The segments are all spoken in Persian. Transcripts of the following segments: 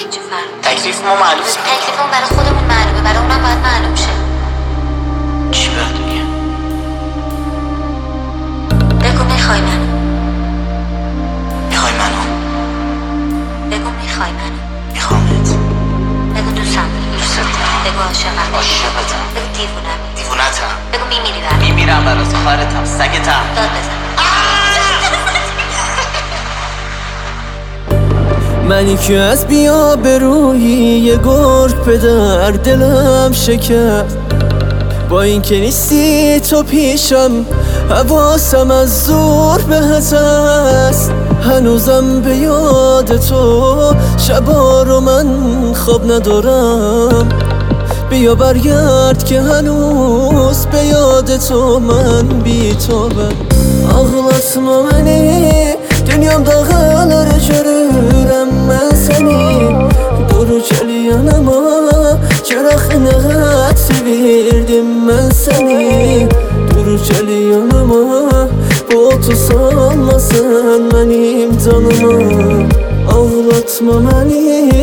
چه فرق؟ تکلیف ما معلومه. تکلیفمون برای خودمون معلومه، برای اونم باید معلوم شه. چی باید بگم؟ بگو میخوای منو. میخوای منو؟ بگو میخوای منو. میخوامت. بگو دوستم داری. دوستت دارم. بگو عاشقم. عاشقتم. بگو دیوونم. دیوونتم. بگو میمیری برام. میمیرم برات. خواهرتم. سگتم. داد بزن. منی که از بیا برویی یه گرگ به در دلم شکست، با این که نیستی تو پیشم حواسم از زور بهت است. هنوزم به یاد تو شبا رو من خواب ندارم. بیا برگرد که هنوز به یاد تو من بی‌تابم. Ağlatma beni, dünyam dağları görürəm mən səni. Dur gəl yanıma, çıraq nəhət sevirdim mən səni. Dur gəl yanıma, botu salmasın mənim canıma. Ağlatma beni.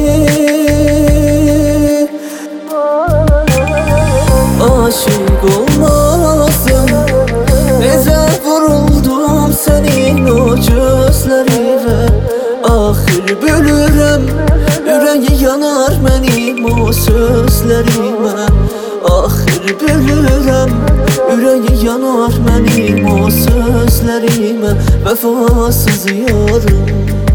Aşık olmazdım, necə vuruldum sənin o gözlərinə. Axır bölürəm, ürəyi yanar mənim o sözlərimə. Axır bölürəm, ürəyi yanar mənim o sözlərimə. Vəfasız yarım,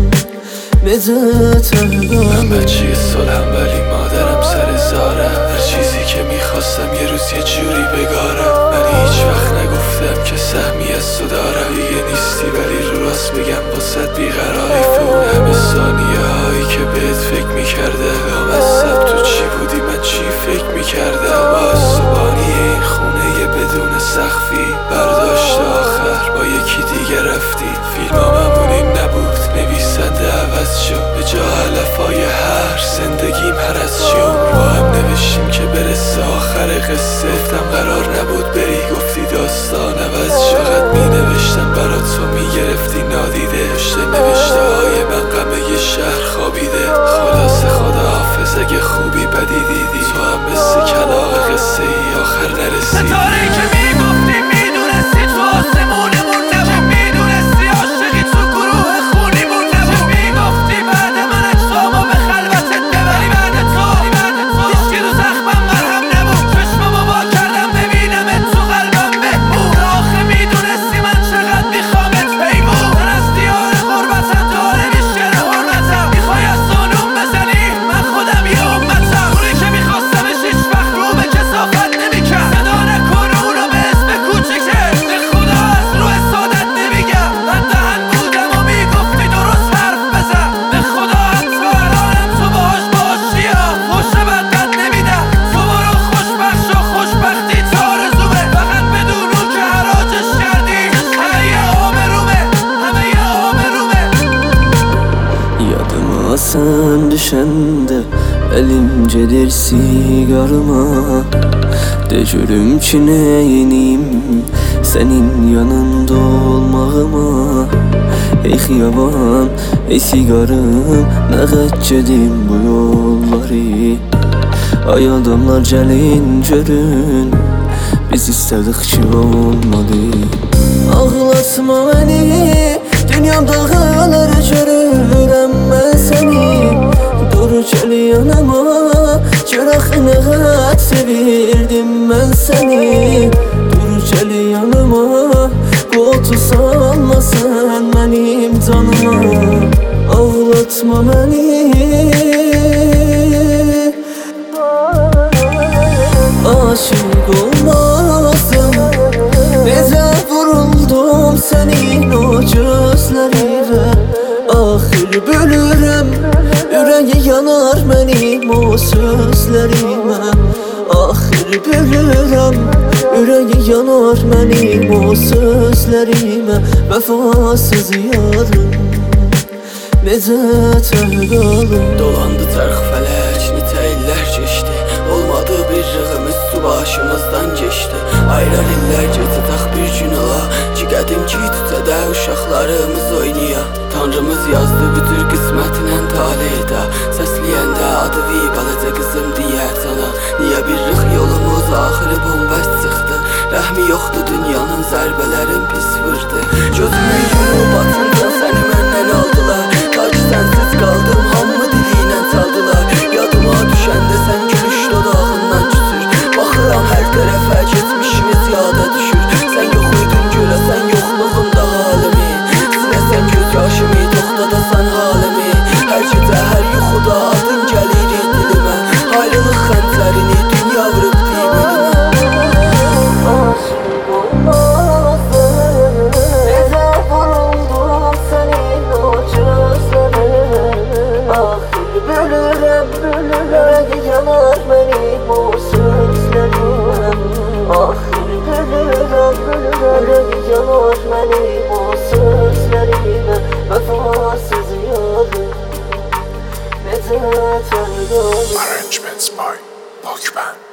necə təhqəm. من بچه صلحم ولی مادرم سر زاره. هر چیزی که میخواستم یه روز یه جوری بگاره. من هیچ وقت نگفتم که سهمی از تو دارم. دیگه نیستی ولی رو راست بگم باست بیقراری. تو همه ثانیه هایی که بهت فکر میکرده لامصب تو چی بودی من چی فکر میکرده. با صبحانی این خونه یه بدون سخفی برداشت آخر با یکی دیگه رفتی. فیلمام همونین نبود نویسنده عوض شد. به جا علفای هر زندگیم هر از شد. با هم نوشتیم که برسه آخر قصه. گفتم قرار نبود بری گفتی داستان عوض شد. فقط می نوشتم برات تو می گرفتی نادیده. پشت نوشته های من غم یه شهر خوابیده. خلاصه خدا حافظ اگه خوبی بدی دیدی. تو هم مثل کلاغ قصه ای آخر نرسیدی. ستاره که می گفتی می دونستی تو آسمونمون نبود. می دونستی عاشقی تو گروه خونیمون نبود. می گفتی بعد من اجسامو به خلوتت ببری. بعد تو هیچکی رو زخمم مرهم نبود. چشممو با کردم ببینمت تو قلبم بهبود. آخه می دونستی من چقدر میخوامت پیمون. من از دیار غربتم داره بیشتر حرمتم. میخوای از زانوم بزنی من خودم یه امتم. اونی که میخواستمش هیچ وقت رو به کثافت نمیکرد. صدا نکن اونو به اسم کوچیکش. به خدا از رو حسادت نمیگم. من دهن بودم و میگفتی درست حرف بزن. به خدا حتی الانم تو باهاش باشی ها خوش بدت نمیدم. تو برو خوشبخش و خوشبختی تا آرزومه. فقط بدون اون که حراجش کردی همه یه آبرومه. همه یه آبرومه. Yadıma sen düşende elim gelir sigarıma. Döcürüm ki neyiniyim senin yanında olmağıma. Ey xiyaban, ey sigarım, nə geçedim bu yolları. Ay adamlar gəlin görün, biz istedik ki olmadı. Ağlatma beni, dünyam dağları görürəm mən səni. Dur gəl yanıma, çıraq nəhət sevirdim mən səni. Dur gəl yanıma, botu salmasın mənim canıma. Ağlatma beni. Aşık olmazdım, necə vuruldum sənin o gözlərinə. Axır bölürəm, ürəyi yanar mənim o sözlərimə. Axır bölürəm, ürəyi yanar mənim o sözlərimə. Vəfasız yarım, necə təhqalım. Dolandı tərx fələk, nitə illər keçdi. Olmadı bir rığım üstüm başımızdan geçdi. Aylar illər gecədək bir gün ola ki, qədim gitcədə uşaqlarımız oynaya. Tanrımız yazdı bütün qismətinə taleydə, səsləyəndə adı vi balaca qızım deyə sana. Niyə bir rıx yolumuz axırı bombəst çıxdı? Rəhmi yoxdur dünyanın, zərbələrin pis vurdu. Gözümün yolu batınca səni məndən aldılar. Ta ki sənsiz qaldım, hamı diliylə çaldılar. Yadıma düşəndə sən gülüş dodağından küsür. Baxıram hər tərəfə, geçmişimiz yada düşür. Sən yox idin görəsən yoxluğumda halimi. Siləsən göz yaşımı, toxtadasan halimi. Hər gecə, hər yuxuda adın gəlir dilimə. Ayrılıq xəncərini dünya vurub deyib ölümə. Bölürəm, yanar məni bu sözlərim. Axır bölürəm, yanar məni bu sözlərim. Vəfasız yarım, necə tanıdım. Arrangements by Pokemon.